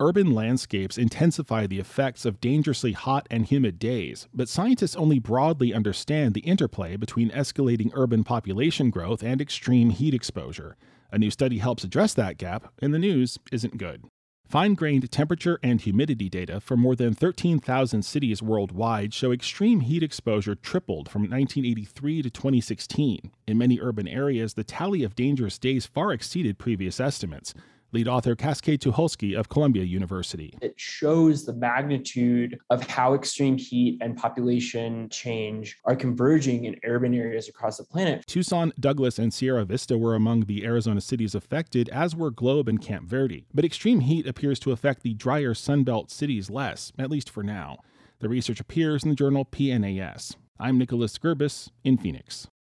Urban landscapes intensify the effects of dangerously hot and humid days, but scientists only broadly understand the interplay between escalating urban population growth and extreme heat exposure. A new study helps address that gap, and the news isn't good. Fine-grained temperature and humidity data from more than 13,000 cities worldwide show extreme heat exposure tripled from 1983 to 2016. In many urban areas, the tally of dangerous days far exceeded previous estimates. Lead author Cascade Tucholsky of Columbia University. It shows the magnitude of how extreme heat and population change are converging in urban areas across the planet. Tucson, Douglas, and Sierra Vista were among the Arizona cities affected, as were Globe and Camp Verde. But extreme heat appears to affect the drier Sunbelt cities less, at least for now. The research appears in the journal PNAS. I'm Nicholas Gerbis in Phoenix.